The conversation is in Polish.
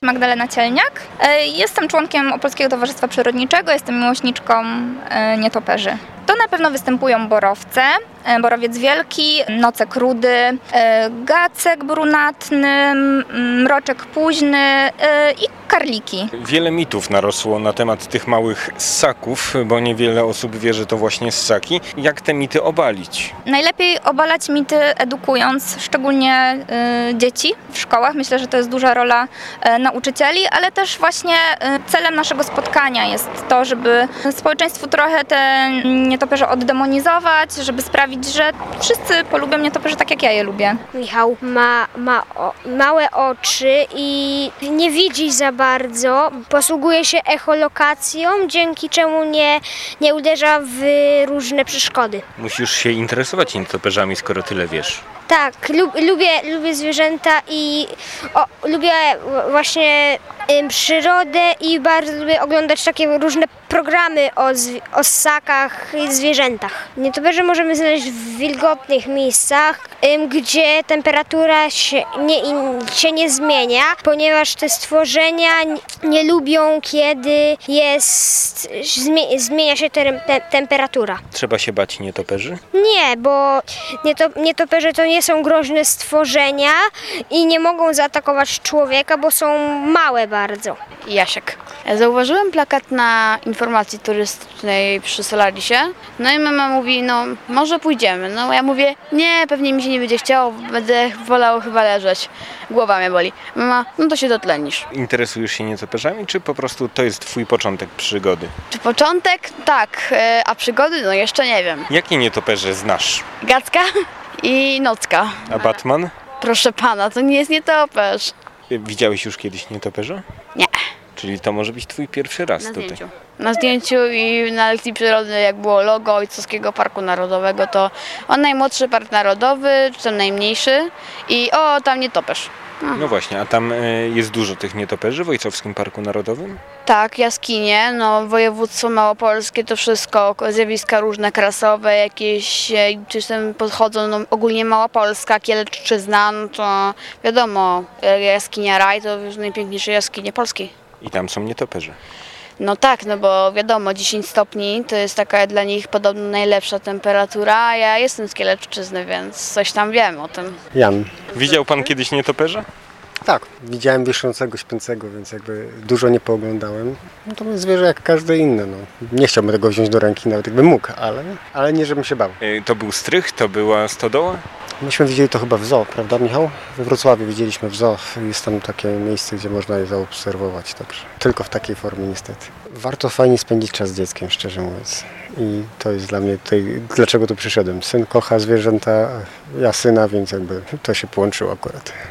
Magdalena Cielniak. Jestem członkiem Opolskiego Towarzystwa Przyrodniczego, jestem miłośniczką nietoperzy. To na pewno występują borowce, borowiec wielki, nocek rudy, gacek brunatny, mroczek późny i karliki. Wiele mitów narosło na temat tych małych ssaków, bo niewiele osób wie, że to właśnie ssaki. Jak te mity obalić? Najlepiej obalać mity edukując, szczególnie dzieci w szkołach. Myślę, że to jest duża rola nauczycieli, ale też właśnie celem naszego spotkania jest to, żeby społeczeństwu trochę te nietoperze oddemonizować, żeby sprawić, że wszyscy polubią nietoperze tak, jak ja je lubię. Michał ma małe oczy i nie widzi za bardzo. Posługuje się echolokacją, dzięki czemu nie uderza w różne przeszkody. Musisz się interesować nietoperzami, skoro tyle wiesz. Tak, lubię zwierzęta i lubię właśnie przyrodę i bardzo lubię oglądać takie różne programy o ssakach i zwierzętach. Nietoperze możemy znaleźć w wilgotnych miejscach, gdzie temperatura się nie zmienia, ponieważ te stworzenia nie lubią, kiedy zmienia się temperatura. Trzeba się bać nietoperzy? Nie, bo nietoperze to nie są groźne stworzenia i nie mogą zaatakować człowieka, bo są małe bardzo. Jasiek. Zauważyłem plakat na informacji turystycznej przy Solarisie. No i mama mówi, no może pójdziemy. No ja mówię, nie, pewnie mi się nie będzie chciało, będę wolał chyba leżeć. Głowa mnie boli. Mama, no to się dotlenisz. Interesujesz się nietoperzami, czy po prostu to jest twój początek przygody? Czy początek? Tak, a przygody? No jeszcze nie wiem. Jakie nietoperze znasz? Gacka i nocka. A Batman? Proszę pana, to nie jest nietoperz. Widziałeś już kiedyś nietoperza? Nie. Czyli to może być twój pierwszy raz tutaj. Na zdjęciu i na lekcji przyrody, jak było logo Ojcowskiego Parku Narodowego, to on najmłodszy park narodowy, czy tam najmniejszy i tam nietoperz. No właśnie, a tam jest dużo tych nietoperzy w Ojcowskim Parku Narodowym? Tak, jaskinie, województwo małopolskie, to wszystko, zjawiska różne krasowe, jakieś, czy tam podchodzą, ogólnie Małopolska, Kielczyzna, no to wiadomo, jaskinia Raj to już najpiękniejsze jaskinie polskiej. I tam są nietoperze. No tak, no bo wiadomo, 10 stopni to jest taka dla nich podobno najlepsza temperatura, a ja jestem z Kielczyzny, więc coś tam wiem o tym. Jan. Widział pan kiedyś nietoperza? Tak, widziałem wiszącego, śpiącego, więc jakby dużo nie pooglądałem. No to jest zwierzę jak każde inne. No. Nie chciałbym tego wziąć do ręki, nawet jakbym mógł, ale nie żebym się bał. To był strych, to była stodoła? Myśmy widzieli to chyba w zoo, prawda Michał? We Wrocławiu widzieliśmy w zoo. Jest tam takie miejsce, gdzie można je zaobserwować. Także tylko w takiej formie niestety. Warto fajnie spędzić czas z dzieckiem, szczerze mówiąc. I to jest dla mnie tutaj, dlaczego tu przyszedłem. Syn kocha zwierzęta, ja syna, więc jakby to się połączyło akurat.